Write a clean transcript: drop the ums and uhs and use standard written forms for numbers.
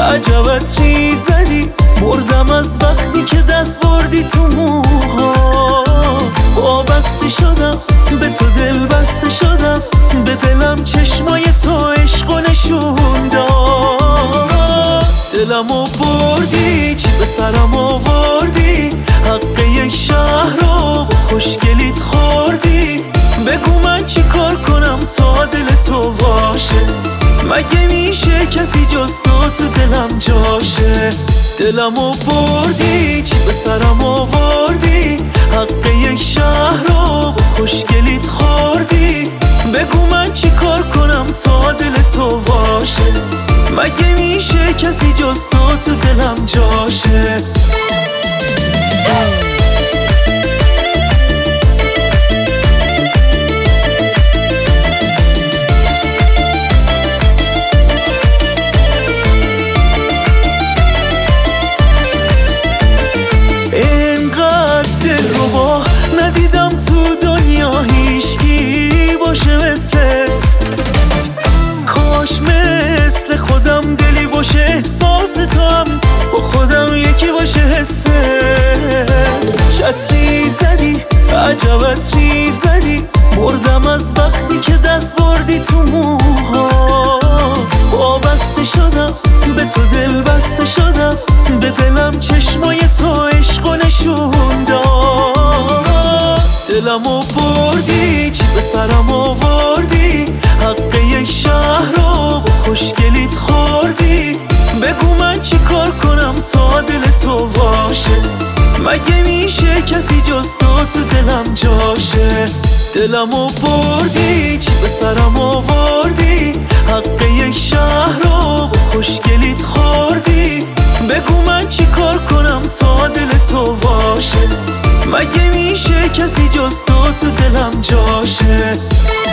عجبت چی زدی، مردم از وقتی که دست بردی تو موها. وابسته شدم به تو، دل بسته شدم به دلم، چشمای تو عشقو نشون داد. دلمو بردی، چی به سرم آوردی، حق یک شهر رو خوشگلیت خوردی. بگو من چی کار کنم تا دل تو باشه، مگه میشه کسی جز تو دلم جاشه. دلمو بردی، چی به سرم آوردی، حق یک شهر رو خوشگلیت خوردی. بگو من چی کار کنم تا دل تو باشه، مگه میشه کسی جز تو دلم جاشه. ندیدم تو دنیا هیچکی باشه مثلت، کاش مثل خودم دلی باشه احساس تو هم با خودم یکی باشه حست. چتری زدی، عجبت چی زدی، مردم از وقتی که دست بردی تو موها. وابسته شدم به تو، دل بسته شدم به دلم، چشمای تو عشقو نشون داد. دلمو بردی، چی به سرم آوردی، حق یک شهر رو خوشگلیت خوردی. بگو من چی کار کنم تا دل تو باشه، مگه میشه کسی جز تو دلم جاشه. دلمو بردی، چی به سرم آوردی، حق یک شهر رو خوشگلیت خوردی. بگو من چی کار کنم تا دل تو باشه، مگه میشه کسی جز تو دلم جاشه.